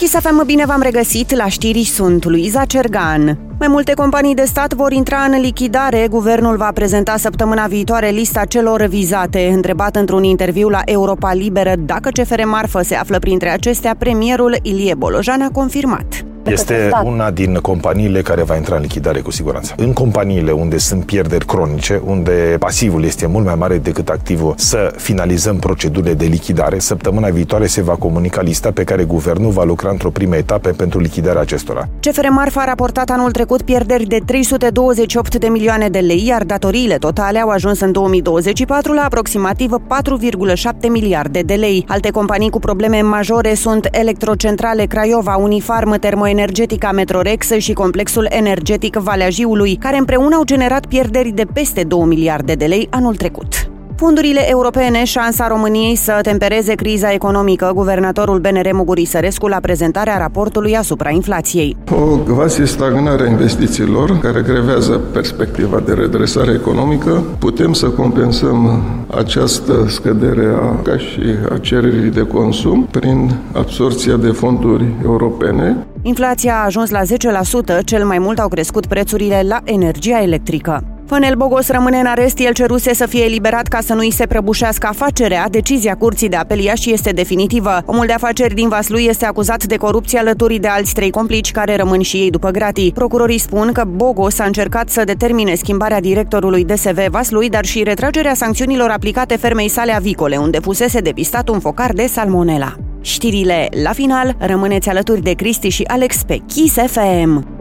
Kiss FM, bine v-am regăsit, la știri sunt Luiza Cergan. Mai multe companii de stat vor intra în lichidare. Guvernul va prezenta săptămâna viitoare lista celor vizate. Întrebat într-un interviu la Europa Liberă dacă CFR Marfă se află printre acestea, premierul Ilie Bolojan a confirmat. Este una din companiile care va intra în lichidare cu siguranță. În companiile unde sunt pierderi cronice, unde pasivul este mult mai mare decât activul, să finalizăm procedurile de lichidare. Săptămâna viitoare se va comunica lista pe care guvernul va lucra într-o primă etapă pentru lichidarea acestora. CFR Marfă a raportat anul trecut pierderi de 328 de milioane de lei, iar datoriile totale au ajuns în 2024 la aproximativ 4,7 miliarde de lei. Alte companii cu probleme majore sunt Electrocentrale Craiova, Unifarm, Termoenergetica Metrorex și Complexul Energetic Valea Jiului, care împreună au generat pierderi de peste 2 miliarde de lei anul trecut. Fondurile europene, șansa României să tempereze criza economică. Guvernatorul BNR Muguri Sărescu la prezentarea raportului asupra inflației. O quasi stagnare a investițiilor care grevează perspectiva de redresare economică. Putem să compensăm această scădere ca și a cererii de consum prin absorbția de fonduri europene. Inflația a ajuns la 10%, cel mai mult au crescut prețurile la energia electrică. Fănel Bogos rămâne în arest, el ceruse să fie eliberat ca să nu îi se prăbușească afacerea. Decizia Curții de Apel Iași este definitivă. Omul de afaceri din Vaslui este acuzat de corupție alături de alți 3 complici care rămân și ei după gratii. Procurorii spun că Bogos a încercat să determine schimbarea directorului DSV Vaslui, dar și retragerea sancțiunilor aplicate fermei sale avicole, unde fusese depistat un focar de salmonela. Știrile la final, rămâneți alături de Cristi și Alex pe Kiss FM.